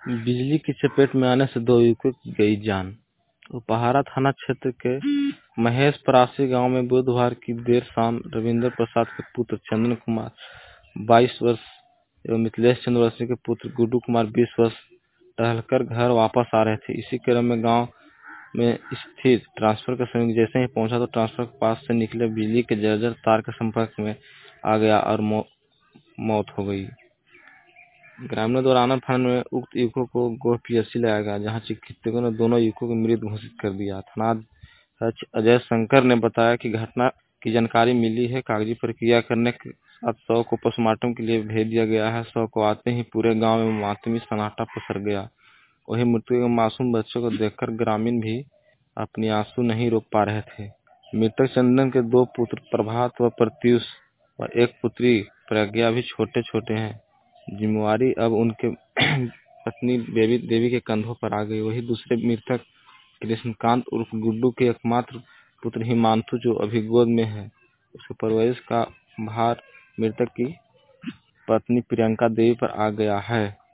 बिजली की चपेट में आने से 2 युवकों की गई जान। उपहारा थाना क्षेत्र के महेश परासी गांव में बुधवार की देर शाम रविंद्र प्रसाद के पुत्र चंदन कुमार 22 वर्ष एवं मिथिलेश चंद्रवंशी के पुत्र गुड्डू कुमार 20 वर्ष टहलकर घर वापस आ रहे थे। इसी क्रम में गांव में स्थित ट्रांसफर का समीप जैसे ही पहुंचा तो ट्रांसफर के पास से निकले बिजली के जर्जर तार के संपर्क में आ गया और मौत हो गई। ग्रामीणों द्वारा आनंद फानन में उक्त युवकों को गोह पीएचसी लाया गया, जहां चिकित्सकों ने दोनों युवकों को मृत घोषित कर दिया। थानाध्यक्ष अजय शंकर ने बताया कि घटना की जानकारी मिली है। कागजी प्रक्रिया करने के साथ शव को पोस्टमार्टम के लिए भेज दिया गया है। शव को आते ही पूरे गांव में मातमी सन्नाटा पसर गया। वहीं मृतक के मासूम बच्चों को देखकर ग्रामीण भी अपनी आंसू नहीं रोक पा रहे थे। मृतक चंदन के 2 पुत्र प्रभात व प्रत्यूष व एक पुत्री प्रज्ञा भी छोटे छोटे हैं। जिम्मेवारी अब उनके पत्नी देवी के कंधों पर आ गई। वहीं दूसरे मृतक कृष्णकांत उर्फ गुड्डू के एकमात्र पुत्र हिमांशु, जो अभी गोद में है, उसके परवरिश का भार मृतक की पत्नी प्रियंका देवी पर आ गया है।